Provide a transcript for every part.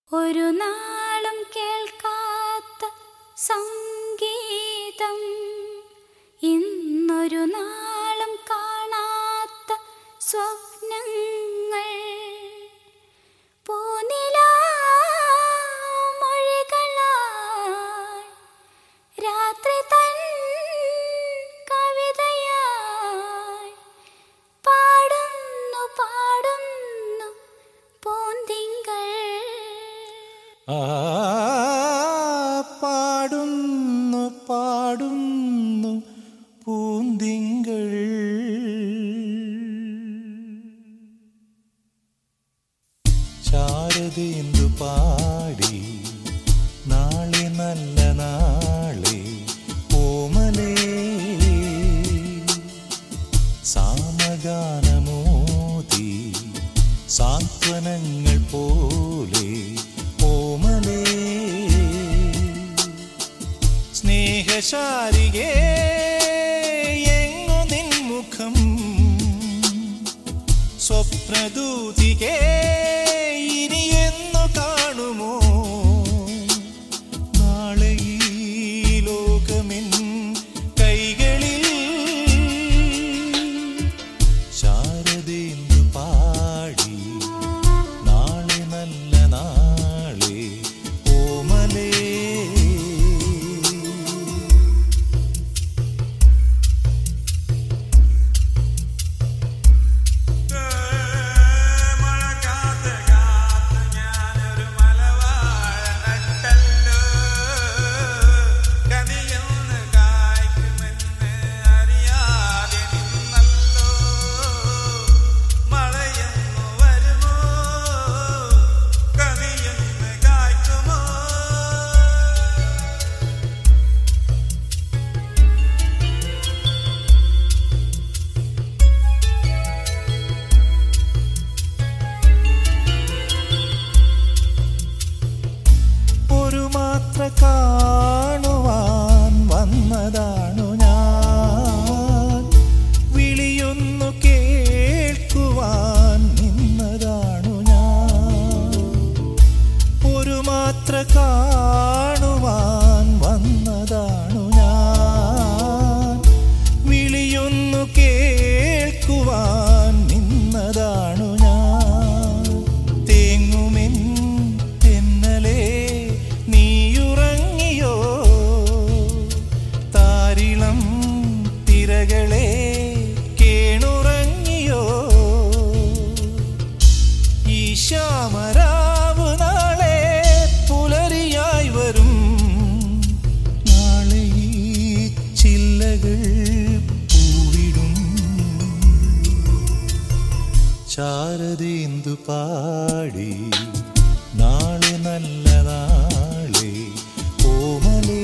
ഒരു നാളും കേൾക്കാത്ത സംഗീതം, ഇന്നൊരു നാളും കാണാത്ത സ്വപ്നങ്ങൾ, പൂനിലാമൊഴികളായി രാത്രി തൻ കവിതയായി പാടുന്നു പാടുന്നു പൂന്തിങ്കൾ. പാടുന്നു പാടുന്നു പൂന്തിങ്കൾ. ശാരദേന്ദു പാടി നാളെ നല്ല നാളെ ഓമലേ, സാമഗാനമോതി സാന്ത്വനങ്ങൾ പോലെ ഓമലേ, സ്നേഹശാരികേ എങ്ങു നിൻമുഖം, സ്വപ്നദൂതികേ ഇനി എന്നു കാണുമോ, നാളെ ഈ ലോകമെൻ കൈകളിൽ. ശാരദേന്ദു പാടി നാളെ നല്ല നാളെ ഓമലേ. കാണുവാൻ വന്നതാണു ഞാൻ, വിളിയൊന്നു കേൾക്കുവാൻ നിന്നതാണു ഞാൻ. ഒരു മാത്ര കാണുവാൻ വന്നതാണു ഞാൻ, വിളിയൊന്നു കേൾക്കുവാൻ നിന്നതാണു ഞാൻ. തേങ്ങുമെൻ തെന്നലേ നീയുറങ്ങിയോ, താരിളം തിരകളെ കേണുറങ്ങിയോ, ഈ ശ്യാമരാവ് നാളെ പുലരിയായി വരും, നാളെ ഈ ചില്ലകൾ പൂവിടും. ശാരദേന്ദു പാടി നാളെ നല്ല നാളെ ഓമലേ.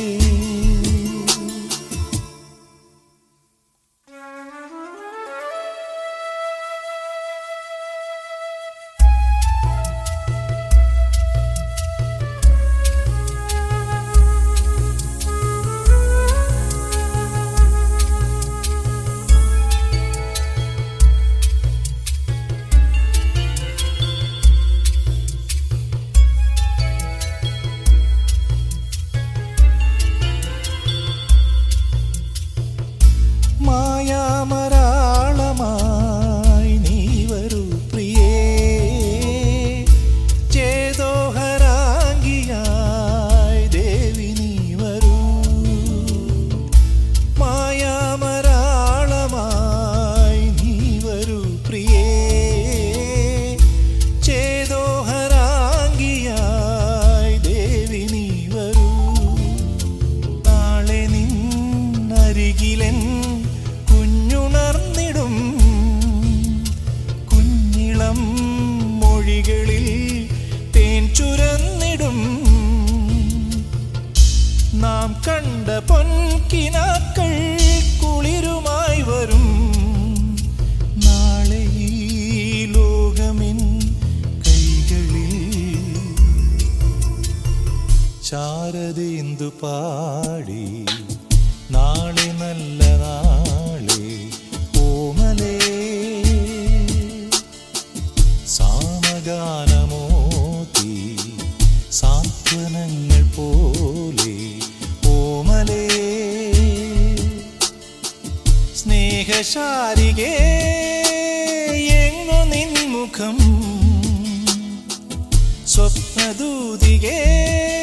മായാമരാളമായി നീ വരൂ പ്രിയേ, ചേതോഹരാംഗിയായി ദേവി നീ വരൂ. മായാമരാളമായി നീ വരൂ പ്രിയേ, ചേതോഹരാംഗിയായി ദേവി നീ വരൂ. നാളെ നിന്നരികിലെൻ കുഞ്ഞുണർന്നിടും, കുഞ്ഞിളം മൊഴികളിൽ തേൻ ചുരന്നിടും. നാം കണ്ട പൊൻകിനാക്കൾ കുളിരുമായി വരും, നാളെ ഈ ലോകമെൻ കൈകളിൽ. ശാരദേന്ദു പാടി നാളെ നല്ല നാളെ ഓമലേ, സാമഗാനമോതി സാന്ത്വനങ്ങൾ പോലെ ഓമലേ സ്നേഹശാരികേ എങ്ങു നിൻമുഖം സ്വപ്നദൂതികേ